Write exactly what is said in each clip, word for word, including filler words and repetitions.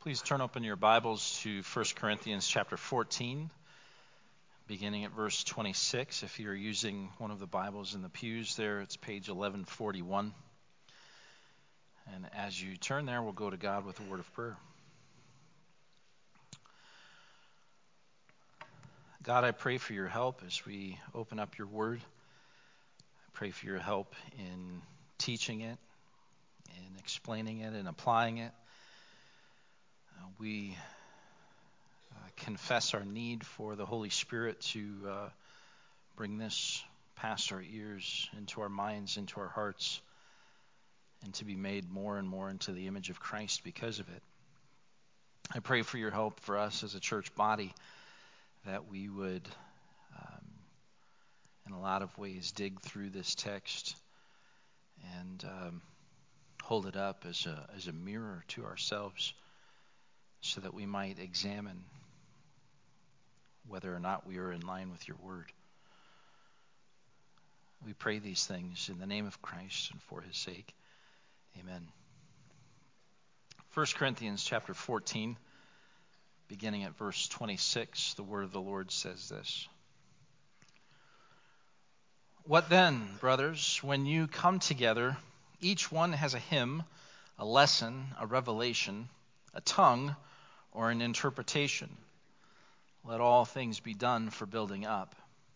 Please turn open your Bibles to First Corinthians chapter fourteen, beginning at verse twenty-six. If you're using one of the Bibles in the pews there, it's page eleven forty-one. And as you turn there, we'll go to God with a word of prayer. God, I pray for your help as we open up your word. I pray for your help in teaching it, in explaining it, and applying it. Uh, we uh, confess our need for the Holy Spirit to uh, bring this past our ears, into our minds, into our hearts, and to be made more and more into the image of Christ because of it. I pray for your help for us as a church body, that we would, um, in a lot of ways, dig through this text and um, hold it up as a as a mirror to ourselves, so that we might examine whether or not we are in line with your word. We pray these things in the name of Christ and for his sake. Amen. First Corinthians chapter fourteen, beginning at verse twenty-six, the word of the Lord says this. What then, brothers, when you come together, each one has a hymn, a lesson, a revelation, a tongue, or an interpretation. Let all things be done for building up.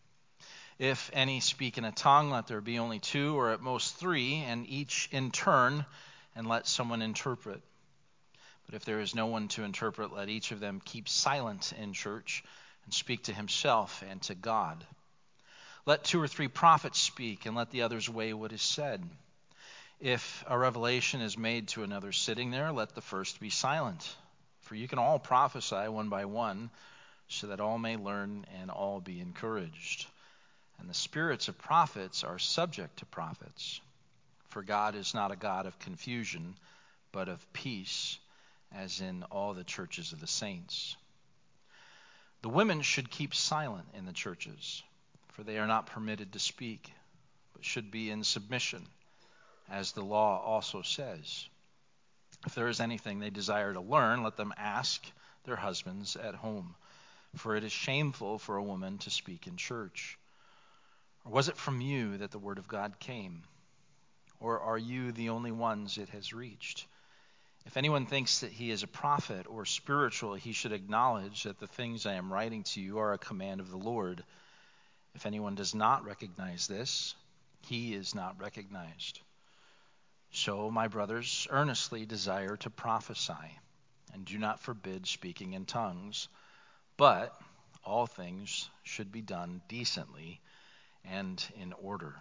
If any speak in a tongue, let there be only two, or at most three, and each in turn, and let someone interpret. But if there is no one to interpret, let each of them keep silent in church, and speak to himself and to God. Let two or three prophets speak, and let the others weigh what is said. If a revelation is made to another sitting there, let the first be silent. For you can all prophesy one by one, so that all may learn and all be encouraged. And the spirits of prophets are subject to prophets. For God is not a God of confusion, but of peace, as in all the churches of the saints. The women should keep silent in the churches, for they are not permitted to speak, but should be in submission, as the law also says. If there is anything they desire to learn, let them ask their husbands at home, for it is shameful for a woman to speak in church. Or was it from you that the word of God came? Or are you the only ones it has reached? If anyone thinks that he is a prophet or spiritual, he should acknowledge that the things I am writing to you are a command of the Lord. If anyone does not recognize this, he is not recognized. So, my brothers, earnestly desire to prophesy, and do not forbid speaking in tongues, but all things should be done decently and in order.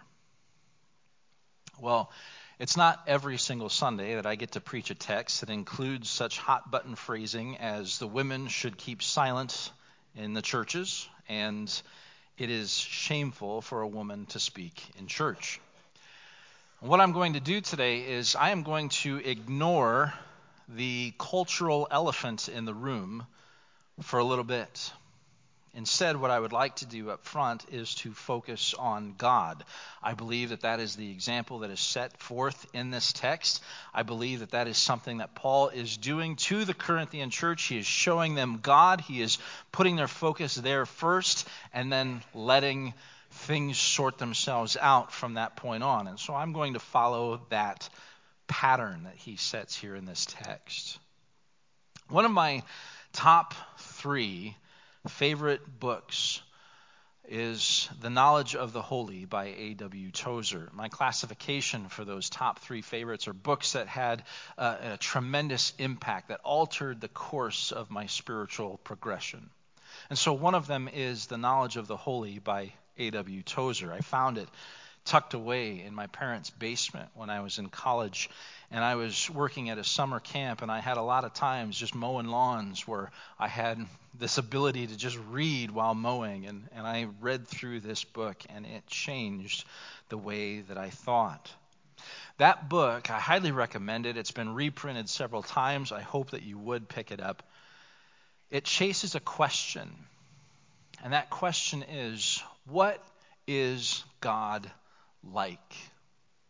Well, it's not every single Sunday that I get to preach a text that includes such hot-button phrasing as the women should keep silent in the churches, and it is shameful for a woman to speak in church. What I'm going to do today is I am going to ignore the cultural elephant in the room for a little bit. Instead, what I would like to do up front is to focus on God. I believe that that is the example that is set forth in this text. I believe that that is something that Paul is doing to the Corinthian church. He is showing them God. He is putting their focus there first, and then letting things sort themselves out from that point on. And so I'm going to follow that pattern that he sets here in this text. One of my top three favorite books is The Knowledge of the Holy by A W Tozer. My classification for those top three favorites are books that had uh, a tremendous impact, that altered the course of my spiritual progression. And so one of them is The Knowledge of the Holy by A W Tozer. I found it tucked away in my parents' basement when I was in college, and I was working at a summer camp, and I had a lot of times just mowing lawns where I had this ability to just read while mowing, and, and I read through this book, and it changed the way that I thought. That book, I highly recommend it. It's been reprinted several times. I hope that you would pick it up. It chases a question, and that question is, what is God like?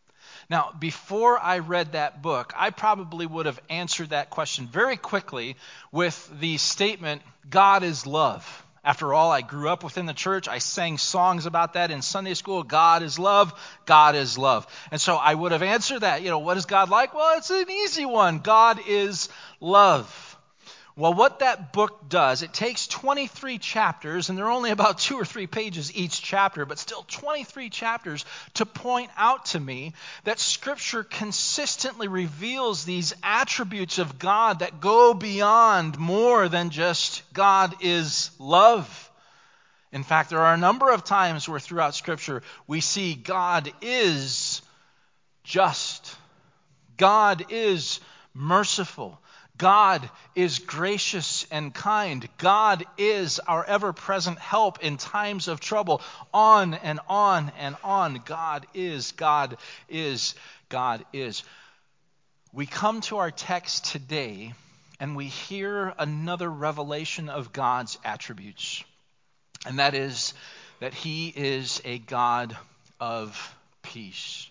Now, before I read that book, I probably would have answered that question very quickly with the statement, God is love. After all, I grew up within the church. I sang songs about that in Sunday school. God is love. God is love. And so I would have answered that. You know, what is God like? Well, it's an easy one. God is love. Well, what that book does, it takes twenty-three chapters, and they're only about two or three pages each chapter, but still twenty-three chapters to point out to me that Scripture consistently reveals these attributes of God that go beyond more than just God is love. In fact, there are a number of times where throughout Scripture we see God is just. God is merciful. God is gracious and kind. God is our ever-present help in times of trouble. On and on and on. God is, God is, God is. We come to our text today and we hear another revelation of God's attributes. And that is that He is a God of peace.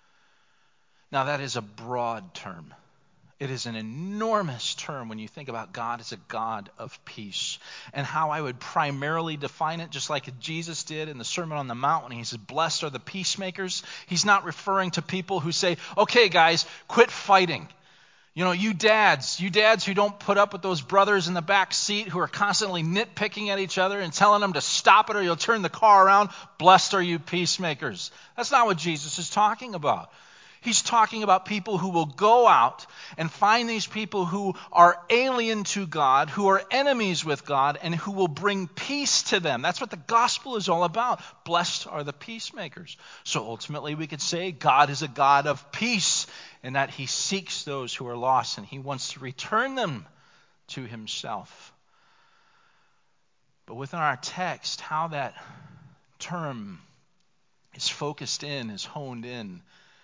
Now that is a broad term. It is an enormous term when you think about God as a God of peace. And how I would primarily define it, just like Jesus did in the Sermon on the Mount when he said, blessed are the peacemakers. He's not referring to people who say, okay guys, quit fighting. You know, you dads, you dads who don't put up with those brothers in the back seat who are constantly nitpicking at each other and telling them to stop it or you'll turn the car around. Blessed are you peacemakers. That's not what Jesus is talking about. He's talking about people who will go out and find these people who are alien to God, who are enemies with God, and who will bring peace to them. That's what the gospel is all about. Blessed are the peacemakers. So ultimately we could say God is a God of peace in that He seeks those who are lost and He wants to return them to Himself. But within our text, how that term is focused in, is honed in,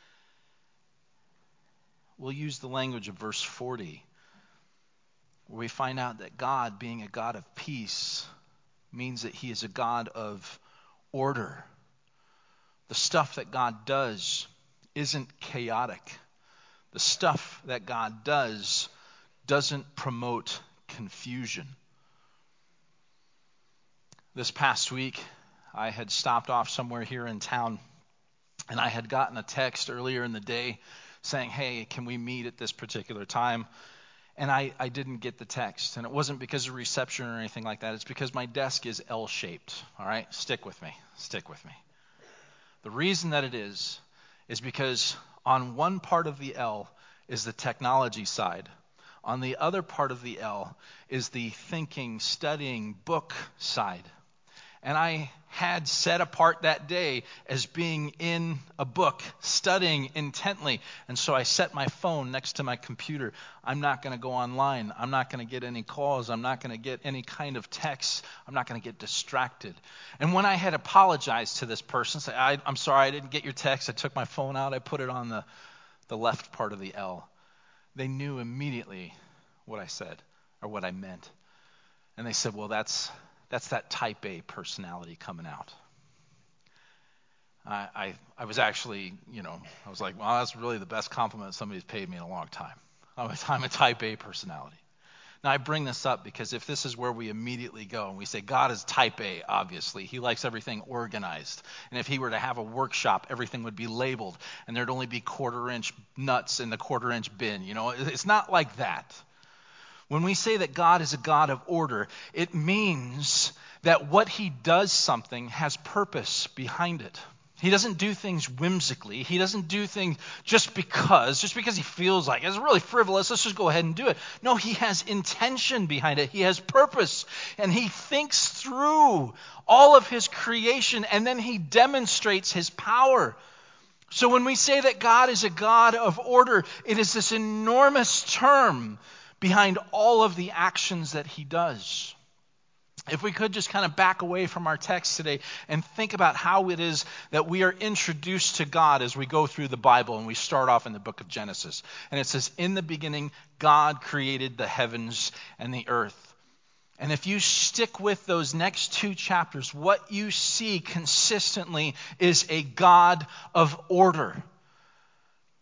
we'll use the language of verse forty, where we find out that God, being a God of peace, means that He is a God of order. The stuff that God does isn't chaotic. The stuff that God does doesn't promote confusion. This past week, I had stopped off somewhere here in town, and I had gotten a text earlier in the day saying, hey, can we meet at this particular time? And I, I didn't get the text. And it wasn't because of reception or anything like that. It's because my desk is L-shaped. All right? Stick with me. Stick with me. The reason that it is, is because on one part of the L is the technology side. On the other part of the L is the thinking, studying, book side. And I had set apart that day as being in a book, studying intently. And so I set my phone next to my computer. I'm not going to go online. I'm not going to get any calls. I'm not going to get any kind of texts. I'm not going to get distracted. And when I had apologized to this person, say, I, I'm sorry, I didn't get your text. I took my phone out. I put it on the, the left part of the L. They knew immediately what I said or what I meant. And they said, well, that's... That's that type A personality coming out. I, I I was actually, you know, I was like, well, that's really the best compliment somebody's paid me in a long time. I'm a, I'm a type A personality. Now, I bring this up because if this is where we immediately go and we say God is type A, obviously. He likes everything organized. And if He were to have a workshop, everything would be labeled and there'd only be quarter-inch nuts in the quarter-inch bin. You know, it's not like that. When we say that God is a God of order, it means that what He does something has purpose behind it. He doesn't do things whimsically. He doesn't do things just because, just because He feels like it. It's really frivolous. Let's just go ahead and do it. No, He has intention behind it. He has purpose. And He thinks through all of His creation, and then He demonstrates His power. So when we say that God is a God of order, it is this enormous term behind all of the actions that He does. If we could just kind of back away from our text today and think about how it is that we are introduced to God as we go through the Bible, and we start off in the book of Genesis. And it says, in the beginning, God created the heavens and the earth. And if you stick with those next two chapters, what you see consistently is a God of order.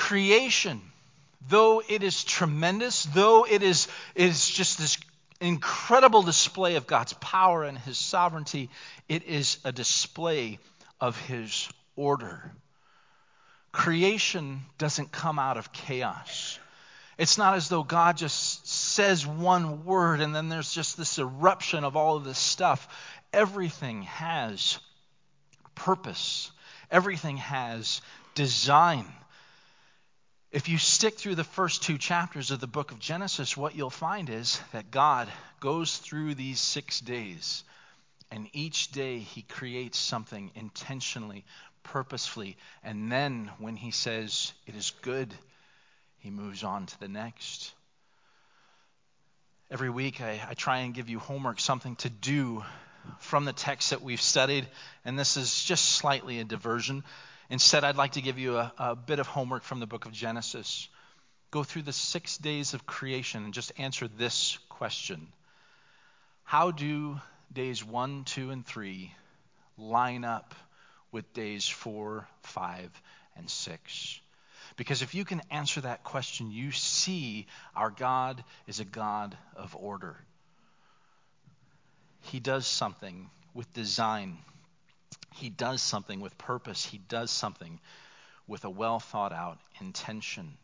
creation, though it is tremendous, though it is, is just this incredible display of God's power and his sovereignty, it is a display of his order. Creation doesn't come out of chaos. It's not as though God just says one word and then there's just this eruption of all of this stuff. Everything has purpose. Everything has design. If you stick through the first two chapters of the book of Genesis, what you'll find is that God goes through these six days, and each day he creates something intentionally, purposefully, and then when he says it is good, he moves on to the next. Every week I, I try and give you homework, something to do from the text that we've studied, and this is just slightly a diversion. Instead, I'd like to give you a, a bit of homework from the book of Genesis. Go through the six days of creation and just answer this question. How do days one, two, and three line up with days four, five, and six? Because if you can answer that question, you see our God is a God of order. He does something with design. He does something with purpose. He does something with a well thought out intention.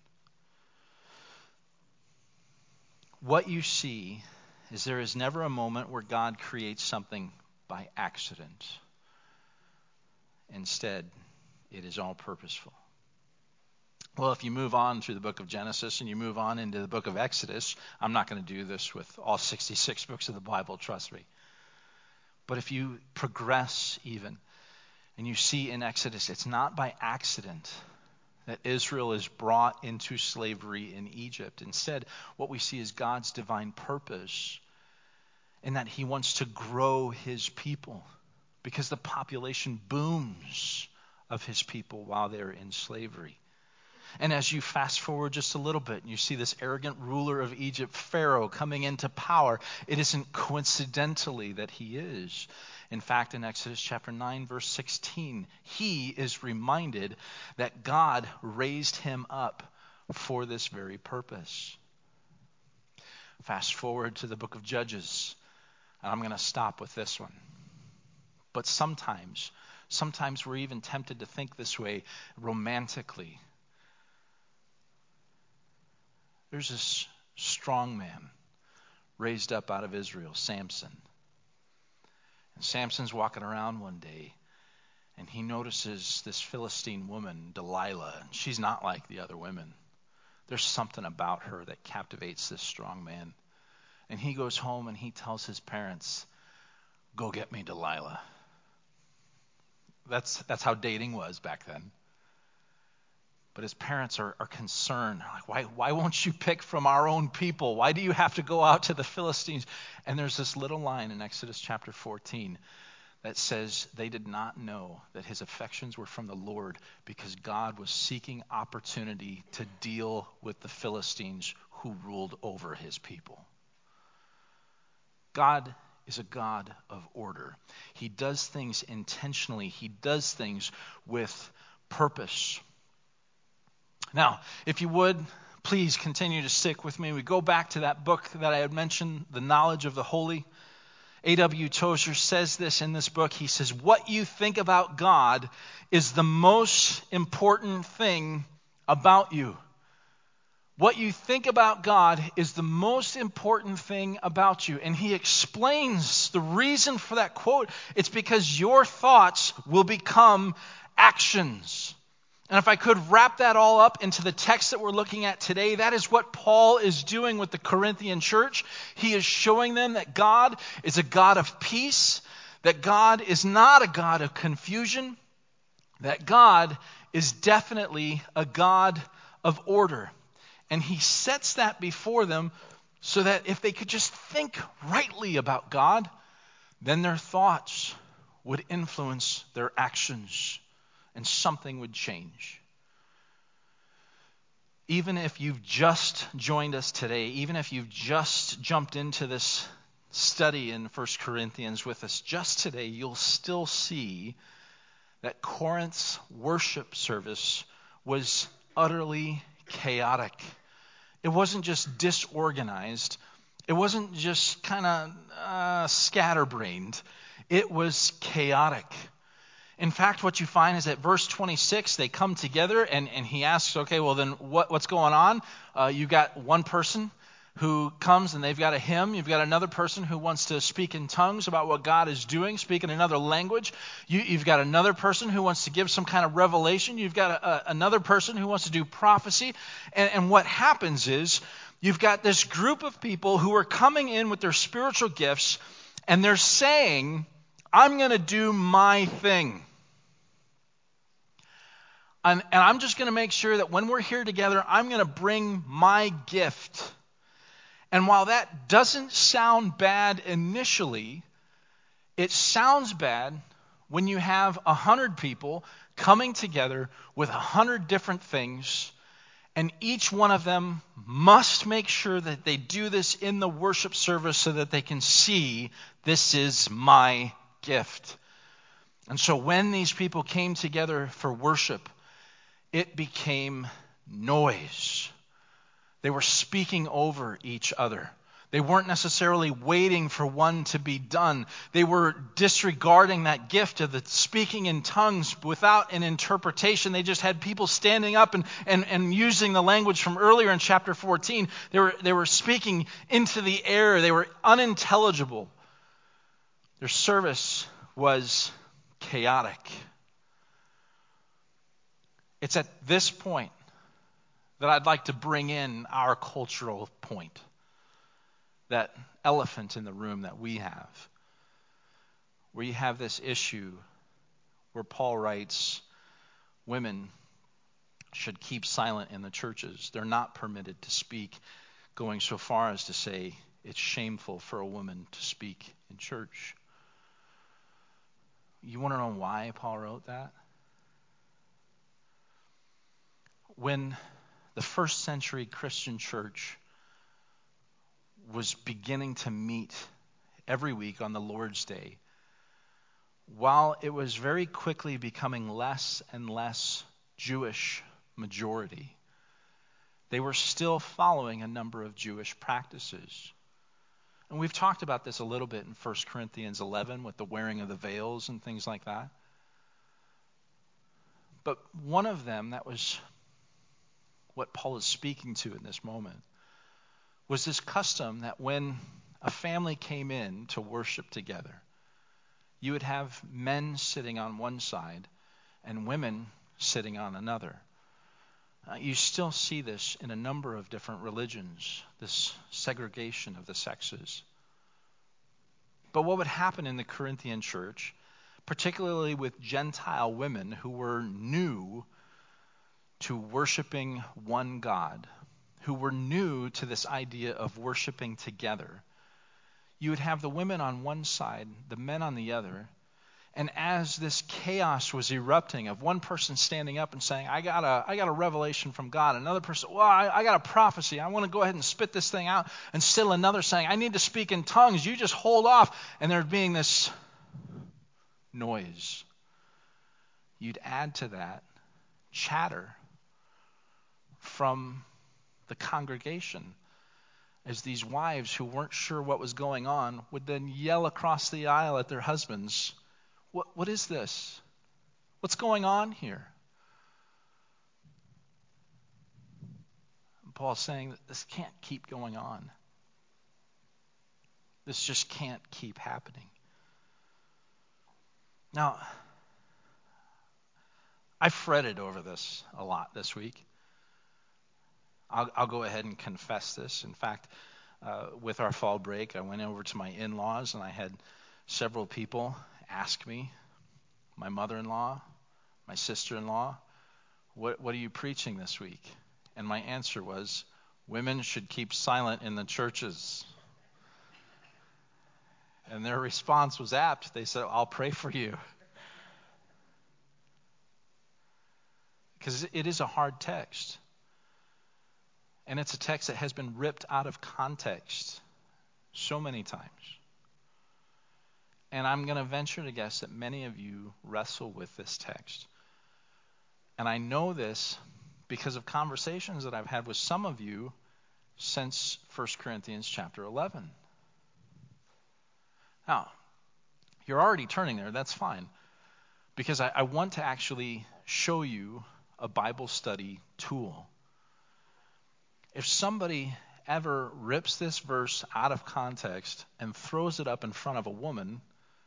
What you see is there is never a moment where God creates something by accident. Instead, it is all purposeful. Well, if you move on through the book of Genesis and you move on into the book of Exodus, I'm not going to do this with all sixty-six books of the Bible, trust me. But if you progress even, and you see in Exodus, it's not by accident that Israel is brought into slavery in Egypt. Instead, what we see is God's divine purpose in that he wants to grow his people because the population booms of his people while they're in slavery. And as you fast forward just a little bit, and you see this arrogant ruler of Egypt, Pharaoh, coming into power, it isn't coincidentally that he is. In fact, in Exodus chapter nine, verse sixteen, he is reminded that God raised him up for this very purpose. Fast forward to the book of Judges, and I'm going to stop with this one. But sometimes, sometimes we're even tempted to think this way romantically. There's this strong man raised up out of Israel, Samson. And Samson's walking around one day, and he notices this Philistine woman, Delilah. And she's not like the other women. There's something about her that captivates this strong man. And he goes home and he tells his parents, go get me Delilah. That's, that's how dating was back then. But his parents are, are concerned. Like, why, why won't you pick from our own people? Why do you have to go out to the Philistines? And there's this little line in Exodus chapter fourteen that says they did not know that his affections were from the Lord because God was seeking opportunity to deal with the Philistines who ruled over his people. God is a God of order. He does things intentionally. He does things with purpose. Now, if you would, please continue to stick with me. We go back to that book that I had mentioned, The Knowledge of the Holy. A W Tozer says this in this book. He says, what you think about God is the most important thing about you. What you think about God is the most important thing about you. And he explains the reason for that quote. It's because your thoughts will become actions. And if I could wrap that all up into the text that we're looking at today, that is what Paul is doing with the Corinthian church. He is showing them that God is a God of peace, that God is not a God of confusion, that God is definitely a God of order. And he sets that before them so that if they could just think rightly about God, then their thoughts would influence their actions. And something would change. Even if you've just joined us today, even if you've just jumped into this study in First Corinthians with us just today, you'll still see that Corinth's worship service was utterly chaotic. It wasn't just disorganized. It wasn't just kind of uh, scatterbrained. It was chaotic. In fact, what you find is at verse twenty-six, they come together and, and he asks, okay, well then what, what's going on? Uh, you've got one person who comes and they've got a hymn. You've got another person who wants to speak in tongues about what God is doing, speak in another language. You, you've got another person who wants to give some kind of revelation. You've got a, a, another person who wants to do prophecy. And, and what happens is you've got this group of people who are coming in with their spiritual gifts and they're saying, I'm going to do my thing. And, and I'm just going to make sure that when we're here together, I'm going to bring my gift. And while that doesn't sound bad initially, it sounds bad when you have a hundred people coming together with a hundred different things, and each one of them must make sure that they do this in the worship service so that they can see this is my gift. And so when these people came together for worship, it became noise. They were speaking over each other. They weren't necessarily waiting for one to be done. They were disregarding that gift of the speaking in tongues without an interpretation. They just had people standing up and, and, and using the language from earlier in chapter fourteen. They were, they were speaking into the air. They were unintelligible. Their service was chaotic. It's at this point that I'd like to bring in our cultural point, that elephant in the room that we have, where you have this issue where Paul writes, women should keep silent in the churches. They're not permitted to speak, going so far as to say it's shameful for a woman to speak in church. You want to know why Paul wrote that? When the first century Christian church was beginning to meet every week on the Lord's Day, while it was very quickly becoming less and less Jewish majority, they were still following a number of Jewish practices. And we've talked about this a little bit in First Corinthians eleven with the wearing of the veils and things like that. But one of them that was what Paul is speaking to in this moment was this custom that when a family came in to worship together, you would have men sitting on one side and women sitting on another. Uh, you still see this in a number of different religions, this segregation of the sexes. But what would happen in the Corinthian church, particularly with Gentile women who were new to worshiping one God, who were new to this idea of worshiping together, you would have the women on one side, the men on the other, and as this chaos was erupting of one person standing up and saying, I got a, I got a revelation from God, another person, well, I, I got a prophecy, I want to go ahead and spit this thing out, and still another saying, I need to speak in tongues, you just hold off, and there being this noise. You'd add to that chatter from the congregation as these wives who weren't sure what was going on would then yell across the aisle at their husbands, What, what is this? What's going on here? And Paul's saying that this can't keep going on. This just can't keep happening. Now, I fretted over this a lot this week. I'll, I'll go ahead and confess this. In fact, uh, with our fall break, I went over to my in-laws and I had several people ask me, my mother-in-law, my sister-in-law, what, what are you preaching this week? And my answer was, women should keep silent in the churches. And their response was apt. They said, I'll pray for you. Because it is a hard text. And it's a text that has been ripped out of context so many times. And I'm going to venture to guess that many of you wrestle with this text. And I know this because of conversations that I've had with some of you since First Corinthians chapter eleven. Now, you're already turning there. That's fine. Because I, I want to actually show you a Bible study tool. If somebody ever rips this verse out of context and throws it up in front of a woman,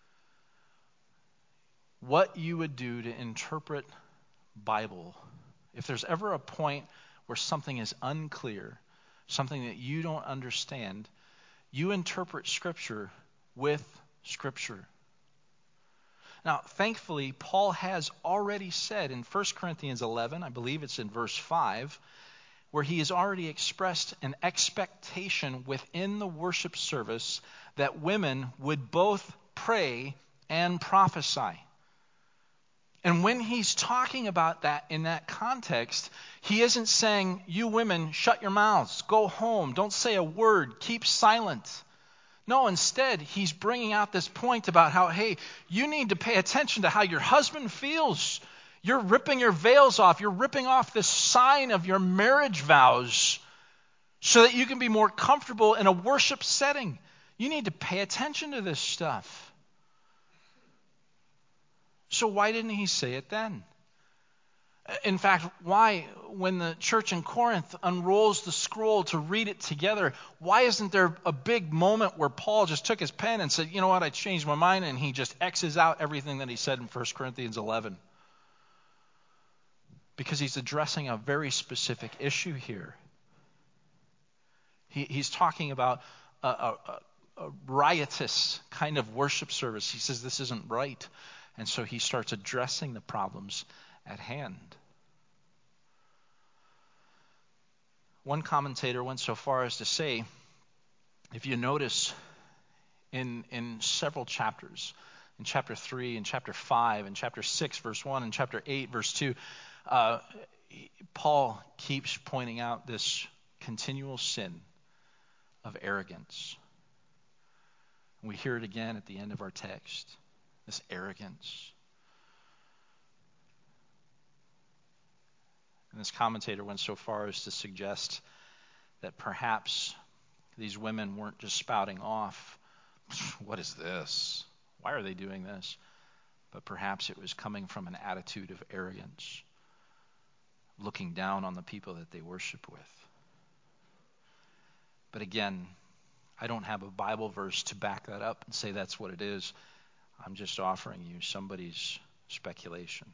what you would do to interpret Bible, if there's ever a point where something is unclear, something that you don't understand, you interpret Scripture with Scripture. Now, thankfully, Paul has already said in First Corinthians eleven, I believe it's in verse five, where he has already expressed an expectation within the worship service that women would both pray and prophesy. And when he's talking about that in that context, he isn't saying, you women, shut your mouths, go home, don't say a word, keep silent. No, instead, he's bringing out this point about how, hey, you need to pay attention to how your husband feels. You're ripping your veils off. You're ripping off the sign of your marriage vows so that you can be more comfortable in a worship setting. You need to pay attention to this stuff. So why didn't he say it then? In fact, why, when the church in Corinth unrolls the scroll to read it together, why isn't there a big moment where Paul just took his pen and said, you know what, I changed my mind, and he just X's out everything that he said in First Corinthians eleven? Because he's addressing a very specific issue here. He, he's talking about a, a, a riotous kind of worship service. He says this isn't right. And so he starts addressing the problems at hand. One commentator went so far as to say, if you notice in, in several chapters, in chapter three, in chapter five, in chapter six, verse one, and chapter eight, verse two, uh, Paul keeps pointing out this continual sin of arrogance. And we hear it again at the end of our text, this arrogance. And this commentator went so far as to suggest that perhaps these women weren't just spouting off, what is this? Why are they doing this? But perhaps it was coming from an attitude of arrogance, looking down on the people that they worship with. But again, I don't have a Bible verse to back that up and say that's what it is. I'm just offering you somebody's speculation.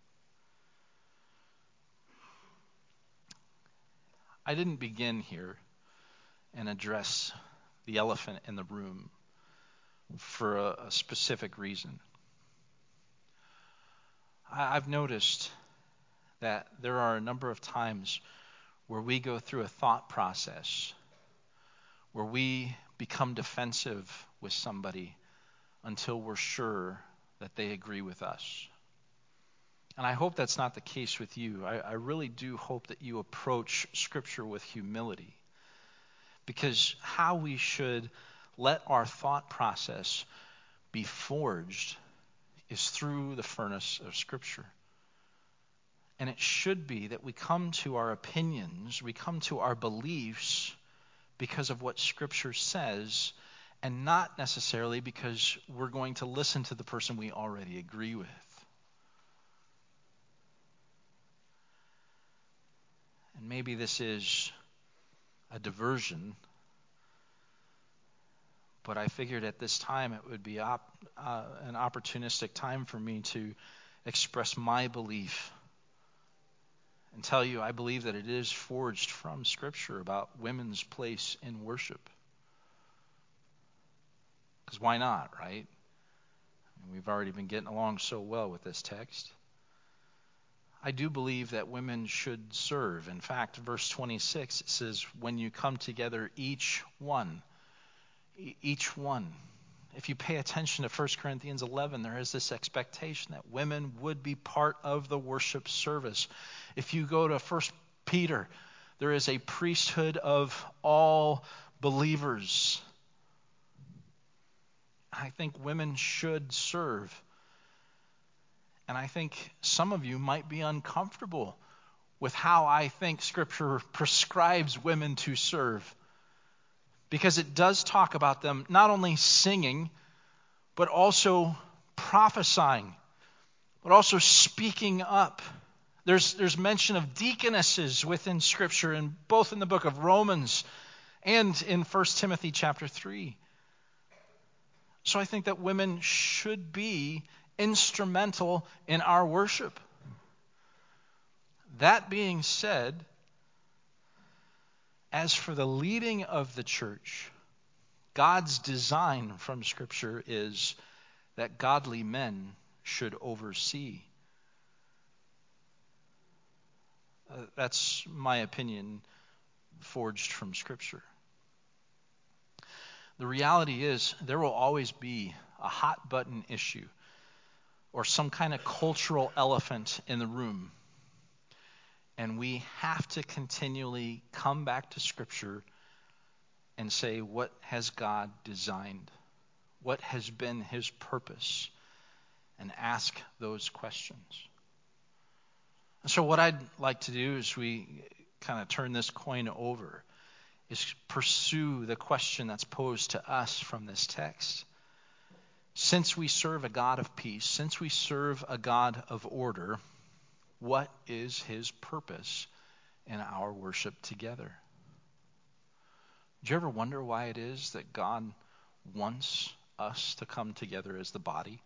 I didn't begin here and address the elephant in the room for a, a specific reason. I, I've noticed that there are a number of times where we go through a thought process where we become defensive with somebody until we're sure that they agree with us. And I hope that's not the case with you. I, I really do hope that you approach Scripture with humility. Because how we should let our thought process be forged is through the furnace of Scripture. And it should be that we come to our opinions, we come to our beliefs because of what Scripture says, and not necessarily because we're going to listen to the person we already agree with. And maybe this is a diversion, but I figured at this time it would be op- uh, an opportunistic time for me to express my belief and tell you I believe that it is forged from Scripture about women's place in worship. Because why not, right? And we've already been getting along so well with this text. I do believe that women should serve. In fact, verse twenty-six, it says, when you come together, each one, e- each one. If you pay attention to First Corinthians eleven, there is this expectation that women would be part of the worship service. If you go to First Peter, there is a priesthood of all believers. I think women should serve. And I think some of you might be uncomfortable with how I think Scripture prescribes women to serve. Because it does talk about them not only singing, but also prophesying, but also speaking up. There's, there's mention of deaconesses within Scripture, in both in the book of Romans and in First Timothy chapter three. So I think that women should be instrumental in our worship. That being said, as for the leading of the church, God's design from Scripture is that godly men should oversee. Uh, that's my opinion, forged from Scripture. The reality is there will always be a hot button issue or some kind of cultural elephant in the room. And we have to continually come back to Scripture and say, what has God designed? What has been His purpose? And ask those questions. And so what I'd like to do as we kind of turn this coin over is pursue the question that's posed to us from this text. Since we serve a God of peace, since we serve a God of order, what is His purpose in our worship together? Do you ever wonder why it is that God wants us to come together as the body?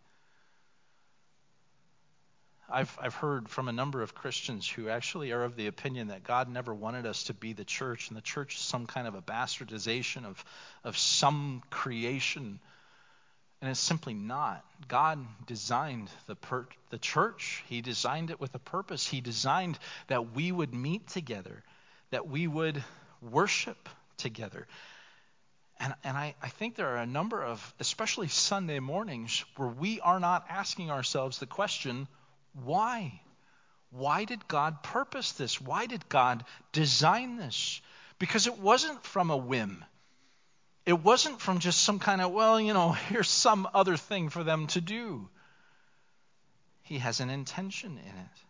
I've I've heard from a number of Christians who actually are of the opinion that God never wanted us to be the church, and the church is some kind of a bastardization of, of some creation. And it's simply not. God designed the per- the church. He designed it with a purpose. He designed that we would meet together, that we would worship together. And, and I, I think there are a number of, especially Sunday mornings, where we are not asking ourselves the question, why? Why did God purpose this? Why did God design this? Because it wasn't from a whim. It wasn't from just some kind of, well, you know, here's some other thing for them to do. He has an intention in it.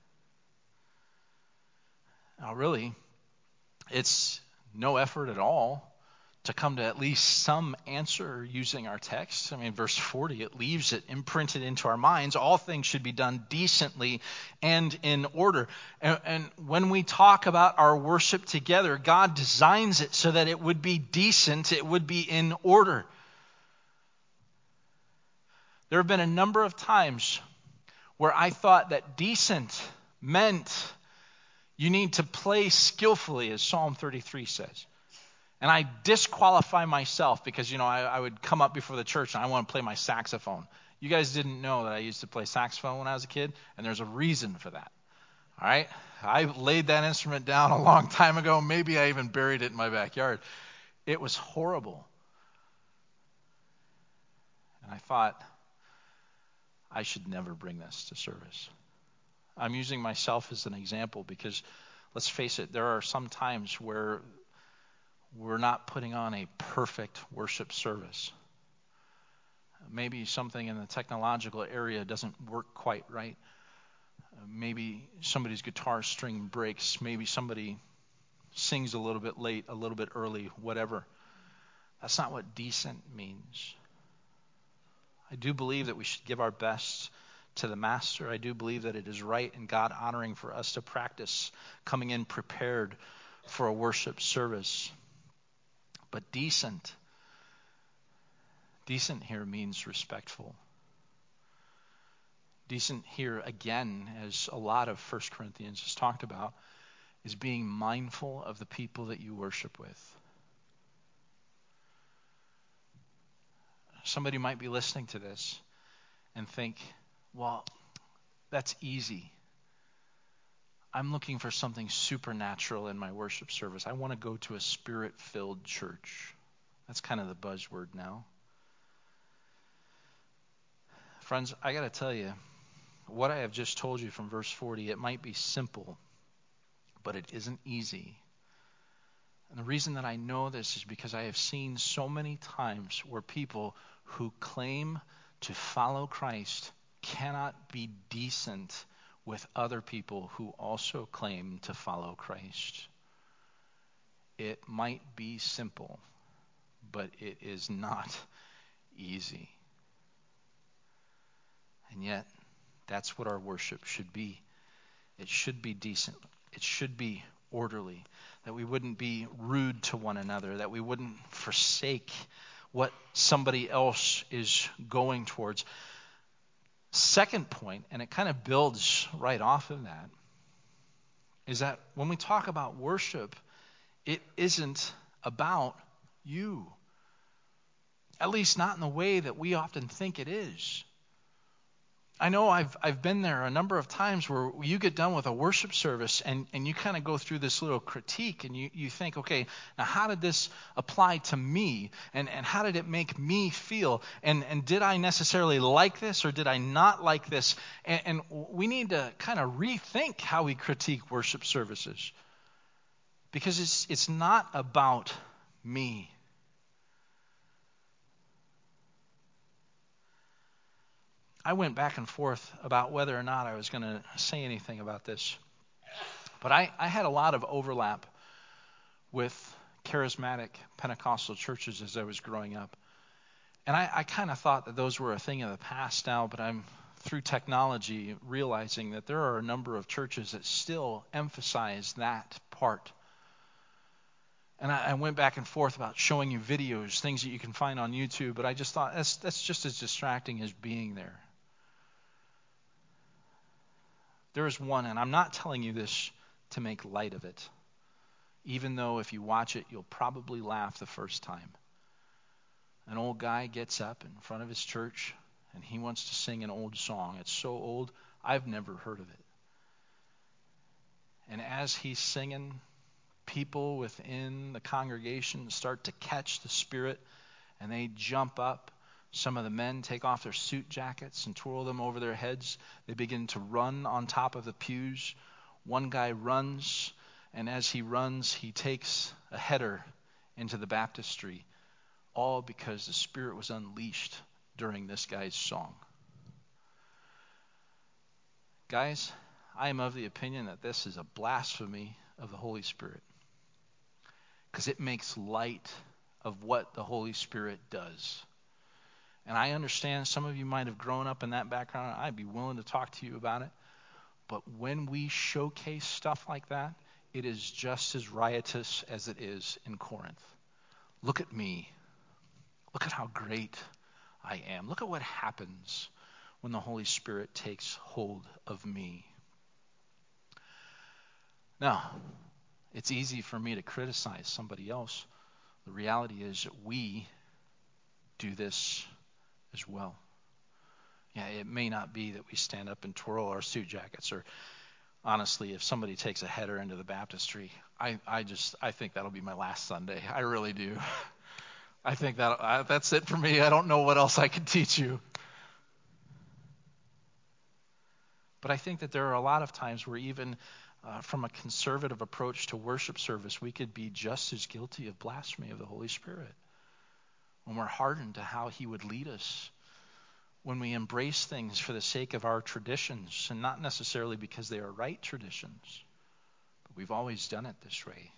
Now, really, it's no effort at all to come to at least some answer using our text. I mean, verse forty, it leaves it imprinted into our minds. All things should be done decently and in order. And, and when we talk about our worship together, God designs it so that it would be decent, it would be in order. There have been a number of times where I thought that decent meant you need to play skillfully, as Psalm thirty-three says. And I disqualify myself because, you know, I, I would come up before the church and I want to play my saxophone. You guys didn't know that I used to play saxophone when I was a kid, and there's a reason for that. All right? I laid that instrument down a long time ago. Maybe I even buried it in my backyard. It was horrible. And I thought, I should never bring this to service. I'm using myself as an example because, let's face it, there are some times where we're not putting on a perfect worship service. Maybe something in the technological area doesn't work quite right. Maybe somebody's guitar string breaks. Maybe somebody sings a little bit late, a little bit early, whatever. That's not what decent means. I do believe that we should give our best to the Master. I do believe that it is right and God-honoring for us to practice coming in prepared for a worship service. But decent, decent here means respectful. Decent here, again, as a lot of First Corinthians has talked about, is being mindful of the people that you worship with. Somebody might be listening to this and think, well, that's easy. I'm looking for something supernatural in my worship service. I want to go to a spirit-filled church. That's kind of the buzzword now. Friends, I got to tell you, what I have just told you from verse forty, it might be simple, but it isn't easy. And the reason that I know this is because I have seen so many times where people who claim to follow Christ cannot be decent with other people who also claim to follow Christ. It might be simple, but it is not easy. And yet, that's what our worship should be. It should be decent. It should be orderly. That we wouldn't be rude to one another. That we wouldn't forsake what somebody else is going towards. Second point, and it kind of builds right off of that, is that when we talk about worship, it isn't about you. At least not in the way that we often think it is. I know I've I've been there a number of times where you get done with a worship service and, and you kind of go through this little critique and you, you think, okay, now how did this apply to me? And, and how did it make me feel? And, and did I necessarily like this or did I not like this? And, and we need to kind of rethink how we critique worship services. Because it's it's not about me. I went back and forth about whether or not I was going to say anything about this. But I, I had a lot of overlap with charismatic Pentecostal churches as I was growing up. And I, I kind of thought that those were a thing of the past now, but I'm, through technology, realizing that there are a number of churches that still emphasize that part. And I, I went back and forth about showing you videos, things that you can find on YouTube, but I just thought that's that's just as distracting as being there. There is one, and I'm not telling you this to make light of it, even though if you watch it, you'll probably laugh the first time. An old guy gets up in front of his church, and he wants to sing an old song. It's so old, I've never heard of it. And as he's singing, people within the congregation start to catch the Spirit, and they jump up. Some of the men take off their suit jackets and twirl them over their heads. They begin to run on top of the pews. One guy runs, and as he runs, he takes a header into the baptistry, all because the Spirit was unleashed during this guy's song. Guys, I am of the opinion that this is a blasphemy of the Holy Spirit, because it makes light of what the Holy Spirit does. And I understand some of you might have grown up in that background. I'd be willing to talk to you about it. But when we showcase stuff like that, it is just as riotous as it is in Corinth. Look at me. Look at how great I am. Look at what happens when the Holy Spirit takes hold of me. Now, it's easy for me to criticize somebody else. The reality is that we do this as well. Yeah, it may not be that we stand up and twirl our suit jackets, or honestly, if somebody takes a header into the baptistry, I, I just, I think that'll be my last Sunday. I really do. I think that uh, that's it for me. I don't know what else I could teach you. But I think that there are a lot of times where even uh, from a conservative approach to worship service, we could be just as guilty of blasphemy of the Holy Spirit. When we're hardened to how he would lead us. When we embrace things for the sake of our traditions, and not necessarily because they are right traditions. But we've always done it this way.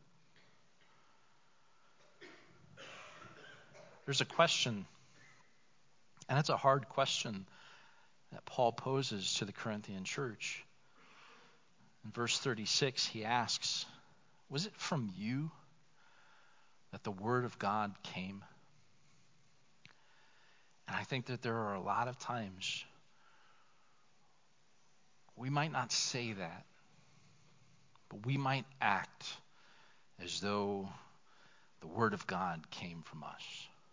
There's a question, and it's a hard question that Paul poses to the Corinthian church. In verse thirty-six, he asks, was it from you that the word of God came? And I think that there are a lot of times we might not say that, but we might act as though the word of God came from us.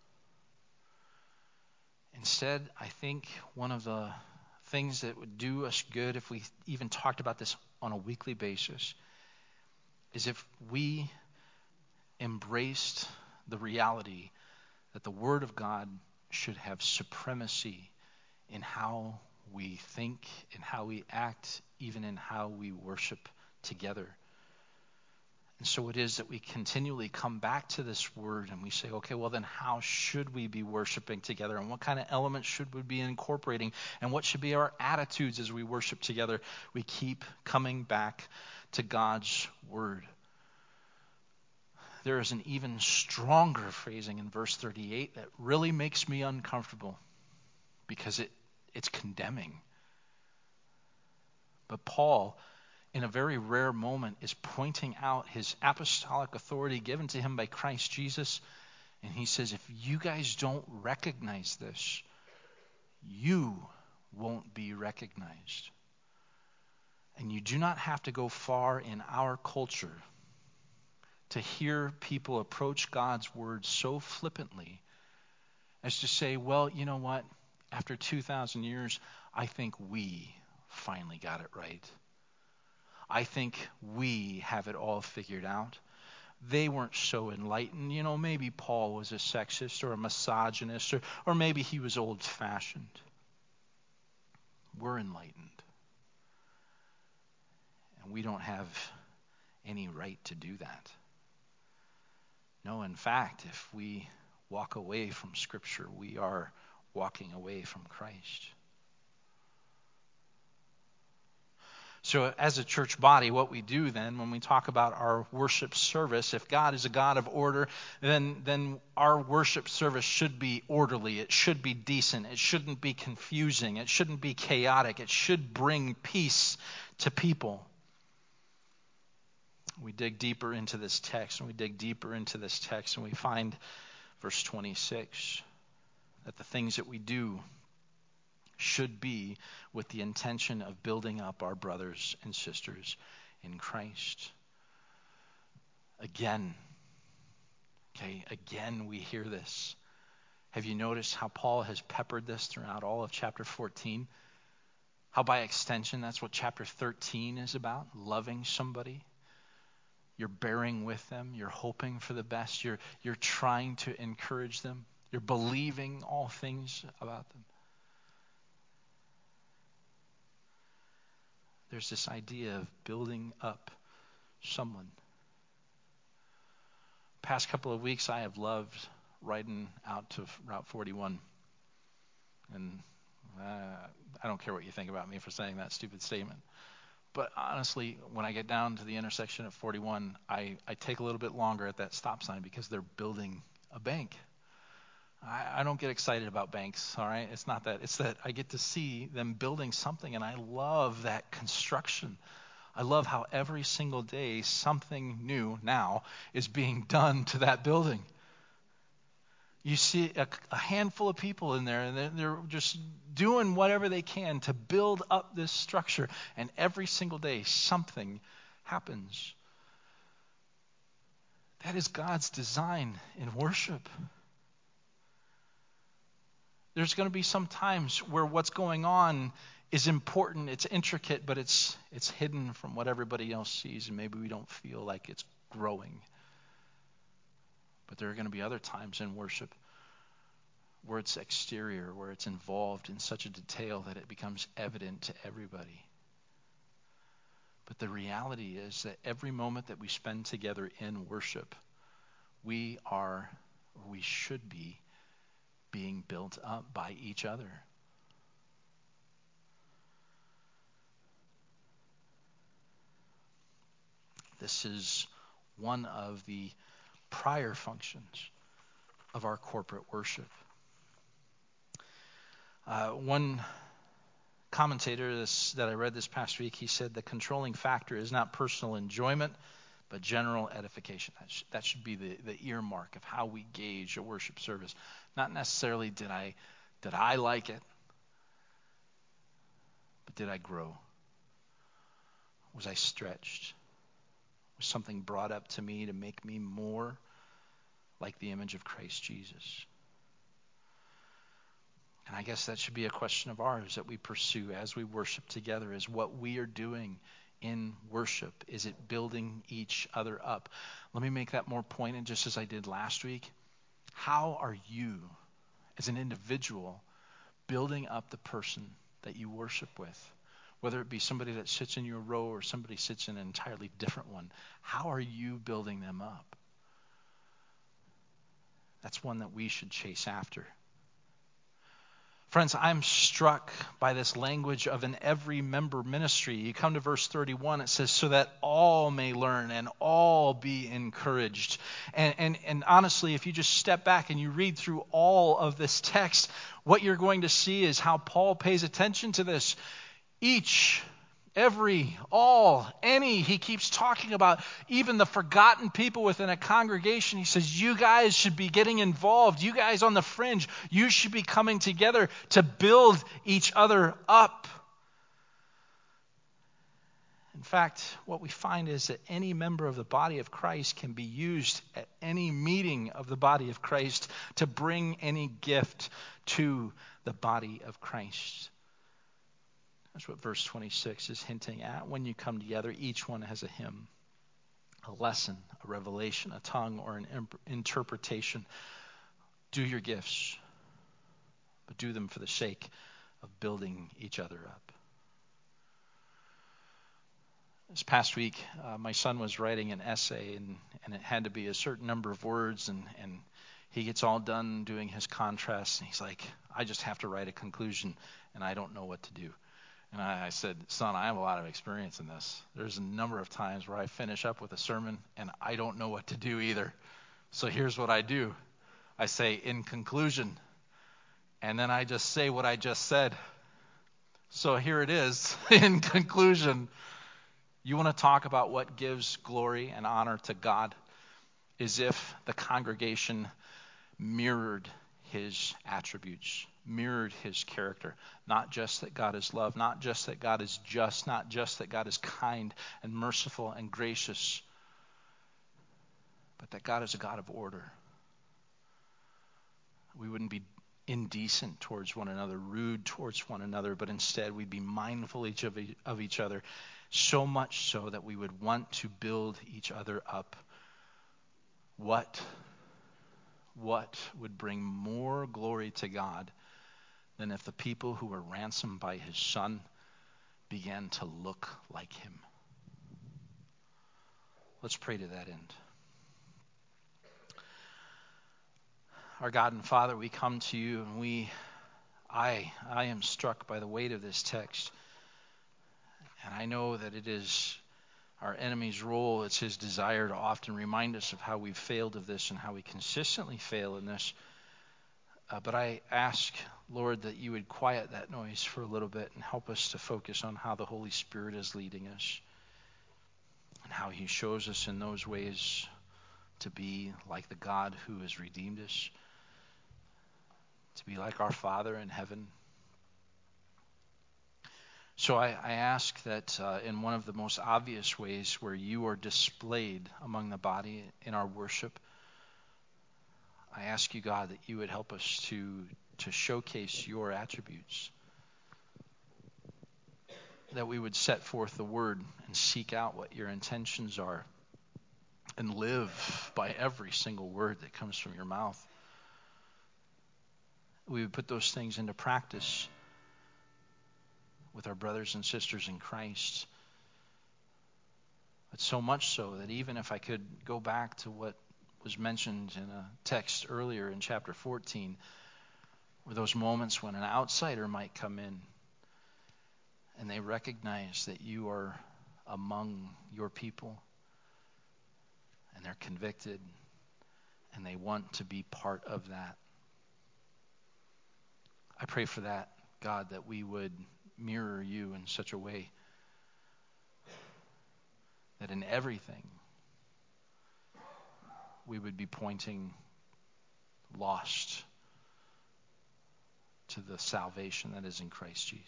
Instead, I think one of the things that would do us good if we even talked about this on a weekly basis is if we embraced the reality that the word of God should have supremacy in how we think, in how we act, even in how we worship together. And so it is that we continually come back to this word and we say, okay, well then how should we be worshiping together? And what kind of elements should we be incorporating? And what should be our attitudes as we worship together? We keep coming back to God's word. There is an even stronger phrasing in verse thirty-eight that really makes me uncomfortable because it, it's condemning. But Paul, in a very rare moment, is pointing out his apostolic authority given to him by Christ Jesus. And he says, if you guys don't recognize this, you won't be recognized. And you do not have to go far in our culture to hear people approach God's word so flippantly as to say, well, you know what? After two thousand years, I think we finally got it right. I think we have it all figured out. They weren't so enlightened. You know, maybe Paul was a sexist or a misogynist, or, or maybe he was old-fashioned. We're enlightened. And we don't have any right to do that. No, in fact, if we walk away from Scripture, we are walking away from Christ. So as a church body, what we do then when we talk about our worship service, if God is a God of order, then, then our worship service should be orderly. It should be decent. It shouldn't be confusing. It shouldn't be chaotic. It should bring peace to people. We dig deeper into this text, and we dig deeper into this text, and we find verse twenty-six, that the things that we do should be with the intention of building up our brothers and sisters in Christ. Again, okay, again we hear this. Have you noticed how Paul has peppered this throughout all of chapter fourteen? How by extension that's what chapter thirteen is about, loving somebody. You're bearing with them. You're hoping for the best. You're, you're trying to encourage them. You're believing all things about them. There's this idea of building up someone. Past couple of weeks, I have loved riding out to Route forty-one. And uh, I don't care what you think about me for saying that stupid statement. But honestly, when I get down to the intersection of forty-one, I, I take a little bit longer at that stop sign because they're building a bank. I, I don't get excited about banks, all right? It's not that. It's that I get to see them building something, and I love that construction. I love how every single day something new now is being done to that building. You see a, a handful of people in there, and they're, they're just doing whatever they can to build up this structure. And every single day, something happens. That is God's design in worship. There's going to be some times where what's going on is important, it's intricate, but it's it's hidden from what everybody else sees, and maybe we don't feel like it's growing. But there are going to be other times in worship where it's exterior, where it's involved in such a detail that it becomes evident to everybody. But the reality is that every moment that we spend together in worship, we are, or we should be, being built up by each other. This is one of the prior functions of our corporate worship. Uh, one commentator this, that I read this past week, he said the controlling factor is not personal enjoyment, but general edification. That, sh- that should be the, the earmark of how we gauge a worship service. Not necessarily did I, did I like it, but did I grow? Was I stretched? Was something brought up to me to make me more like the image of Christ Jesus? And I guess that should be a question of ours that we pursue as we worship together, is what we are doing in worship. Is it building each other up? Let me make that more pointed, just as I did last week. How are you, as an individual, building up the person that you worship with? Whether it be somebody that sits in your row or somebody sits in an entirely different one, how are you building them up? That's one that we should chase after. Friends, I'm struck by this language of an every member ministry. You come to verse thirty-one, it says, so that all may learn and all be encouraged. And, and, and honestly, if you just step back and you read through all of this text, what you're going to see is how Paul pays attention to this. Each, every, all, any, he keeps talking about even the forgotten people within a congregation. He says, you guys should be getting involved. You guys on the fringe, you should be coming together to build each other up. In fact, what we find is that any member of the body of Christ can be used at any meeting of the body of Christ to bring any gift to the body of Christ. That's what verse twenty-six is hinting at. When you come together, each one has a hymn, a lesson, a revelation, a tongue, or an imp- interpretation. Do your gifts, but do them for the sake of building each other up. This past week, uh, my son was writing an essay, and, and it had to be a certain number of words, and, and he gets all done doing his contrast, and he's like, I just have to write a conclusion, and I don't know what to do. And I, I said, son, I have a lot of experience in this. There's a number of times where I finish up with a sermon, and I don't know what to do either. So here's what I do. I say, in conclusion, and then I just say what I just said. So here it is, in conclusion. You want to talk about what gives glory and honor to God? Is if the congregation mirrored his attributes, mirrored his character. Not just that God is love, not just that God is just, not just that God is kind and merciful and gracious, but that God is a God of order. We wouldn't be indecent towards one another, rude towards one another, but instead we'd be mindful each of, e- of each other, so much so that we would want to build each other up. What, what would bring more glory to God than if the people who were ransomed by his son began to look like him? Let's pray to that end. Our God and Father, we come to you, and we, I, I am struck by the weight of this text. And I know that it is our enemy's role, it's his desire to often remind us of how we've failed of this and how we consistently fail in this. Uh, but I ask, Lord, that you would quiet that noise for a little bit and help us to focus on how the Holy Spirit is leading us and how he shows us in those ways to be like the God who has redeemed us, to be like our Father in heaven. So I, I ask that uh, in one of the most obvious ways where you are displayed among the body in our worship, I ask you, God, that you would help us to, to showcase your attributes, that we would set forth the word and seek out what your intentions are and live by every single word that comes from your mouth. We would put those things into practice with our brothers and sisters in Christ. But so much so that even if I could go back to what was mentioned in a text earlier in chapter fourteen, were those moments when an outsider might come in and they recognize that you are among your people and they're convicted and they want to be part of that. I pray for that, God, that we would mirror you in such a way that in everything we would be pointing lost to the salvation that is in Christ Jesus.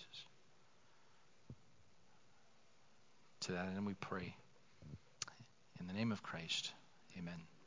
To that end we pray. In the name of Christ, amen.